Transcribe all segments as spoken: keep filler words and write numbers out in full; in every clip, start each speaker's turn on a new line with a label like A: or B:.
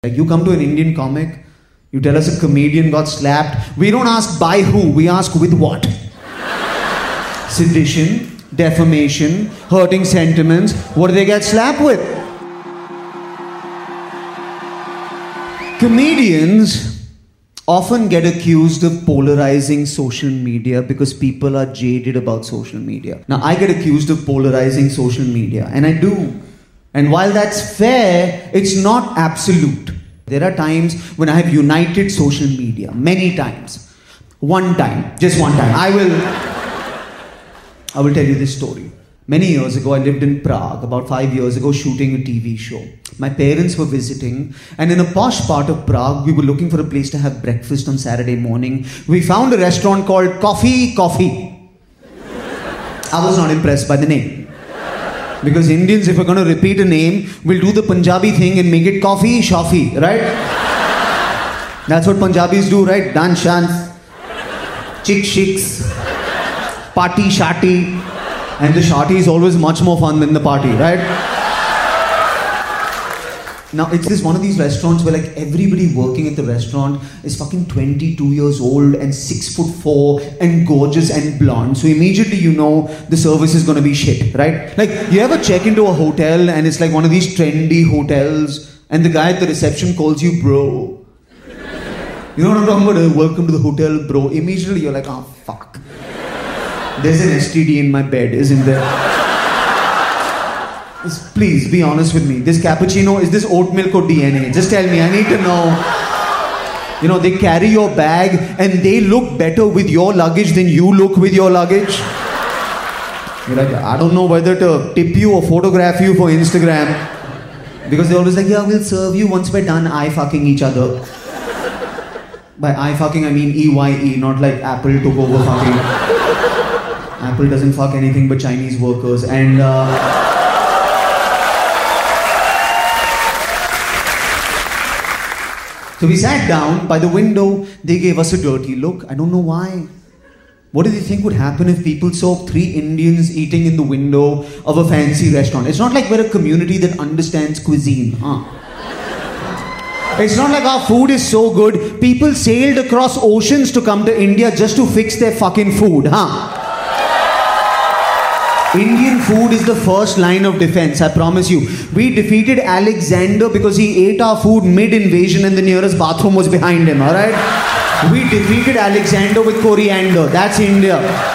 A: Like you come to an Indian comic, you tell us a comedian got slapped. We don't ask by who, we ask with what. Sedition, defamation, hurting sentiments. What do they get slapped with? Comedians often get accused of polarizing social media because people are jaded about social media. Now, I get accused of polarizing social media, and I do. And while that's fair, it's not absolute. There are times when I have united social media, many times. One time, just one time. I will, I will tell you this story. Many years ago, I lived in Prague, about five years ago, shooting a T V show. My parents were visiting, and in a posh part of Prague, we were looking for a place to have breakfast on Saturday morning. We found a restaurant called Coffee Coffee. I was not impressed by the name. Because Indians, if we're going to repeat a name, will do the Punjabi thing and make it coffee, shafi, right? That's what Punjabis do, right? Dance, shans, chick shicks, party, shati. And the shati is always much more fun than the party, right? Now, it's this one of these restaurants where like everybody working at the restaurant is fucking twenty-two years old and six foot four and gorgeous and blonde. So immediately you know the service is going to be shit, right? Like, you ever check into a hotel and it's like one of these trendy hotels and the guy at the reception calls you bro. You know what I'm talking about? Welcome to the hotel, bro. Immediately you're like, oh, fuck. There's an S T D in my bed, isn't there? Please, be honest with me. This cappuccino, is this oat milk or D N A? Just tell me, I need to know. You know, they carry your bag and they look better with your luggage than you look with your luggage. You're like, I don't know whether to tip you or photograph you for Instagram. Because they're always like, yeah, we'll serve you once we're done eye fucking each other. By eye fucking, I mean E Y E, not like Apple took over fucking. Apple doesn't fuck anything but Chinese workers. And, uh... So we sat down by the window, they gave us a dirty look. I don't know why. What did they think would happen if people saw three Indians eating in the window of a fancy restaurant? It's not like we're a community that understands cuisine, huh? It's not like our food is so good. People sailed across oceans to come to India just to fix their fucking food, huh? Indian food is the first line of defense, I promise you. We defeated Alexander because he ate our food mid-invasion and the nearest bathroom was behind him, alright? We defeated Alexander with coriander. That's India.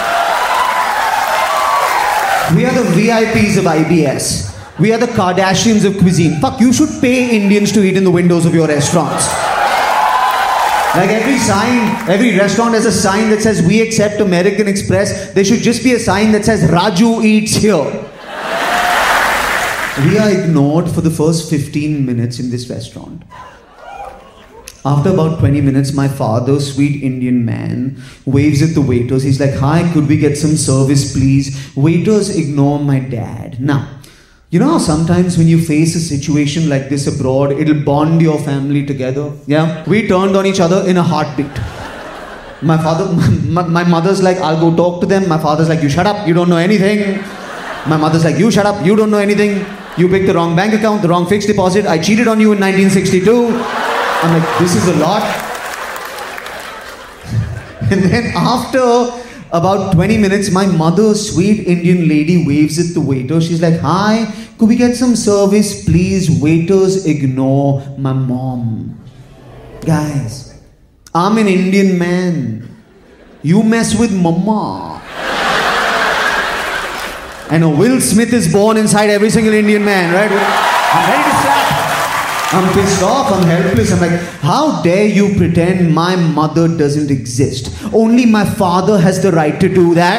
A: We are the V I Ps of I B S. We are the Kardashians of cuisine. Fuck, you should pay Indians to eat in the windows of your restaurants. Like every sign, every restaurant has a sign that says, we accept American Express. There should just be a sign that says, Raju eats here. We are ignored for the first fifteen minutes in this restaurant. After about twenty minutes, my father, sweet Indian man, waves at the waiters. He's like, hi, could we get some service, please? Waiters ignore my dad. Now, you know how sometimes when you face a situation like this abroad, it'll bond your family together? Yeah? We turned on each other in a heartbeat. My father, my, my mother's like, I'll go talk to them. My father's like, you shut up, you don't know anything. My mother's like, you shut up, you don't know anything. You picked the wrong bank account, the wrong fixed deposit. I cheated on you in nineteen sixty-two. I'm like, this is a lot. And then after about twenty minutes, my mother, sweet Indian lady, waves at the waiter. She's like, hi, could we get some service, please? Waiters ignore my mom. Guys, I'm an Indian man. You mess with mama. I know Will Smith is born inside every single Indian man, right? I'm ready to slap. I'm pissed off, I'm helpless. I'm like, how dare you pretend my mother doesn't exist? Only my father has the right to do that.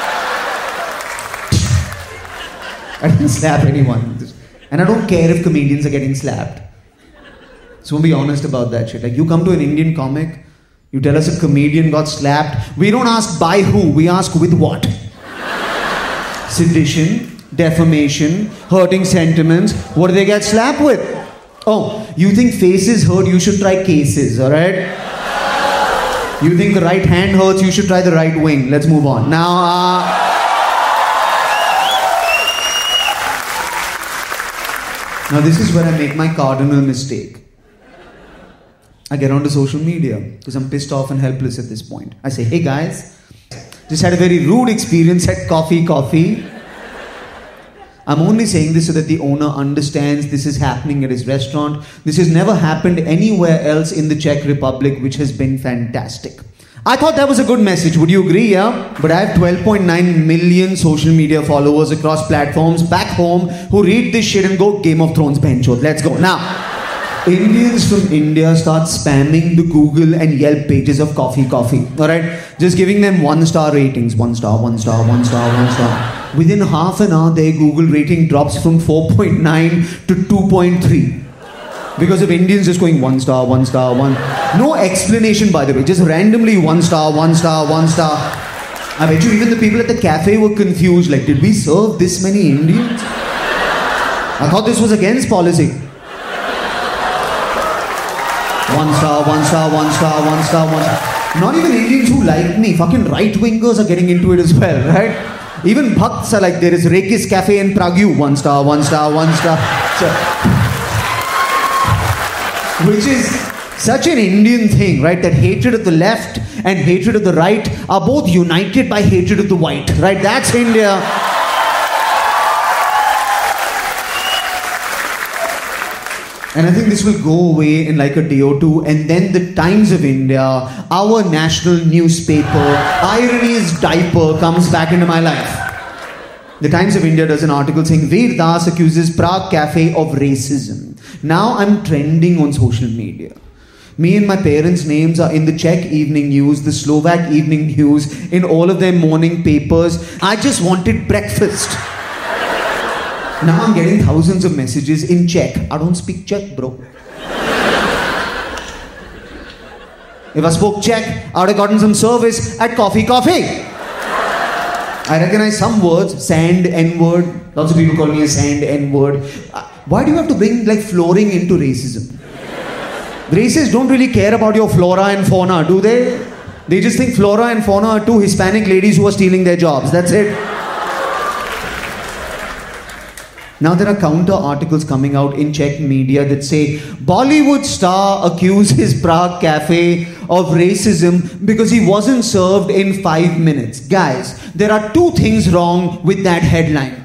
A: I didn't slap anyone. And I don't care if comedians are getting slapped. So be honest about that shit. Like, you come to an Indian comic, you tell us a comedian got slapped. We don't ask by who, we ask with what. Sedition, defamation, hurting sentiments. What do they get slapped with? Oh, you think faces hurt, you should try cases, alright? You think the right hand hurts, you should try the right wing. Let's move on. Now, uh... now this is where I make my cardinal mistake. I get onto social media because I'm pissed off and helpless at this point. I say, hey guys, just had a very rude experience at Coffee Coffee. I'm only saying this so that the owner understands this is happening at his restaurant. This has never happened anywhere else in the Czech Republic, which has been fantastic. I thought that was a good message. Would you agree, yeah? But I have twelve point nine million social media followers across platforms back home who read this shit and go, Game of Thrones, benchot. Let's go. Now, Indians from India start spamming the Google and Yelp pages of Coffee Coffee. Alright? Just giving them one star ratings. One star, one star, one star, one star. Within half an hour, their Google rating drops from four point nine to two point three. Because of Indians just going one star, one star, one. No explanation, by the way. Just randomly one star, one star, one star. I bet you even the people at the cafe were confused. Like, did we serve this many Indians? I thought this was against policy. One star, one star, one star, one star, one star. Not even Indians who like me. Fucking right-wingers are getting into it as well, right? Even Bhakts are like, there is Rekis Cafe in Prague. One star, one star, one star. So, which is such an Indian thing, right? That hatred of the left and hatred of the right are both united by hatred of the white, right? That's India. And I think this will go away in like a day or two. And then the Times of India, our national newspaper, irony's diaper, comes back into my life. The Times of India does an article saying Veer Das accuses Prague Cafe of racism. Now I'm trending on social media. Me and my parents' names are in the Czech Evening News, the Slovak Evening News, in all of their morning papers. I just wanted breakfast. Now I'm getting thousands of messages in Czech. I don't speak Czech, bro. If I spoke Czech, I would have gotten some service at Coffee Coffee. I recognize some words, sand, N-word. Lots of people call me a sand, N-word. Why do you have to bring like flooring into racism? Racists don't really care about your flora and fauna, do they? They just think flora and fauna are two Hispanic ladies who are stealing their jobs. That's it. Now there are counter articles coming out in Czech media that say Bollywood star accuses Prague Cafe of racism because he wasn't served in five minutes. Guys, there are two things wrong with that headline.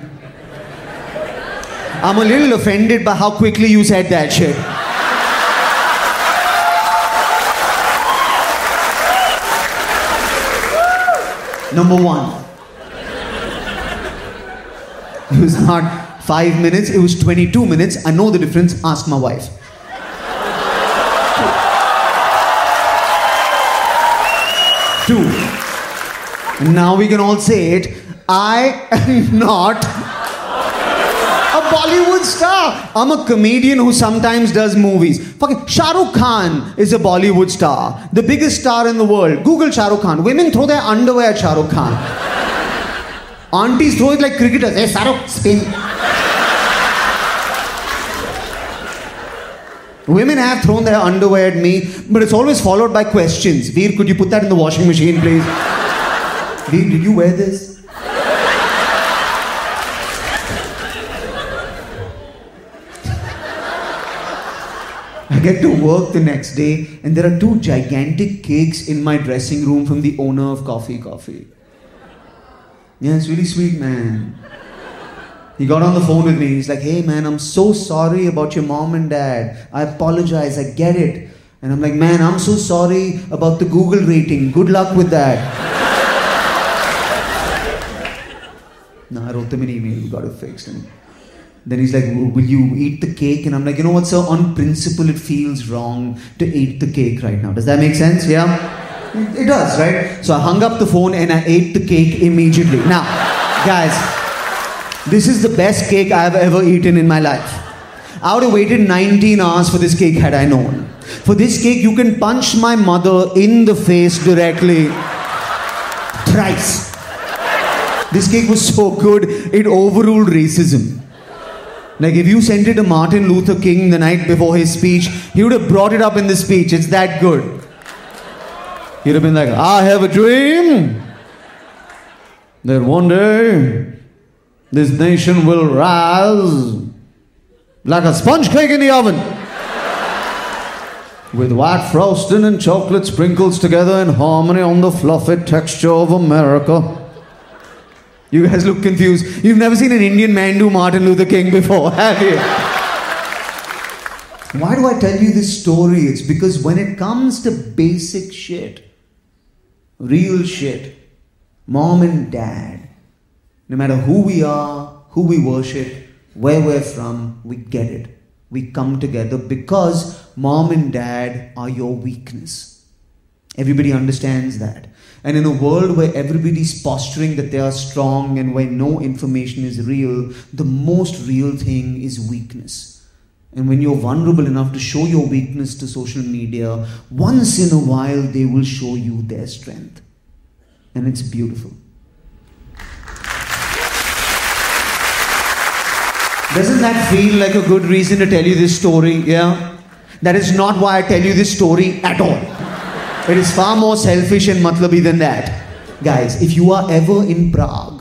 A: I'm a little offended by how quickly you said that shit. Number one. It was not five minutes, it was twenty-two minutes. I know the difference, ask my wife. Two. Now we can all say it. I am not a Bollywood star. I'm a comedian who sometimes does movies. Fucking Shah Rukh Khan is a Bollywood star. The biggest star in the world. Google Shah Rukh Khan. Women throw their underwear at Shah Rukh Khan. Aunties throw it like cricketers. Hey, Shah Rukh, spin. Women have thrown their underwear at me, but it's always followed by questions. Veer, could you put that in the washing machine, please? Veer, did you wear this? I get to work the next day, and there are two gigantic cakes in my dressing room from the owner of Coffee Coffee. Yeah, it's really sweet, man. He got on the phone with me. He's like, hey, man, I'm so sorry about your mom and dad. I apologize. I get it. And I'm like, man, I'm so sorry about the Google rating. Good luck with that. No, I wrote them an email. We got it fixed. And then he's like, will you eat the cake? And I'm like, you know what, sir? On principle, it feels wrong to eat the cake right now. Does that make sense? Yeah? It does, right? So I hung up the phone and I ate the cake immediately. Now, guys, this is the best cake I've ever eaten in my life. I would have waited nineteen hours for this cake had I known. For this cake, you can punch my mother in the face directly. Thrice. This cake was so good, it overruled racism. Like if you sent it to Martin Luther King the night before his speech, he would have brought it up in the speech. It's that good. He'd have been like, I have a dream that one day this nation will rise like a sponge cake in the oven. With white frosting and chocolate sprinkles together in harmony on the fluffy texture of America. You guys look confused. You've never seen an Indian man do Martin Luther King before, have you? Why do I tell you this story? It's because when it comes to basic shit, real shit, mom and dad, no matter who we are, who we worship, where we're from, we get it. We come together because mom and dad are your weakness. Everybody understands that. And in a world where everybody's posturing that they are strong and where no information is real, the most real thing is weakness. And when you're vulnerable enough to show your weakness to social media, once in a while they will show you their strength. And it's beautiful. Doesn't that feel like a good reason to tell you this story? Yeah? That is not why I tell you this story at all. It is far more selfish and matlabi than that. Guys, if you are ever in Prague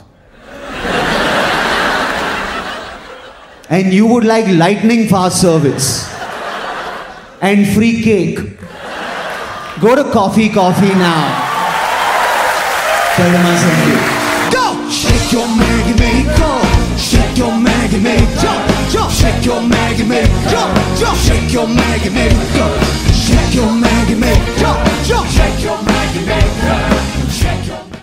A: and you would like lightning fast service and free cake, go to Coffee Coffee now. Tell them I sent you.
B: Go! Shake your Maggie May, go! Shake your Maggie May, jump, jump! Shake your Maggie May, jump, jump! Shake your Maggie May, go!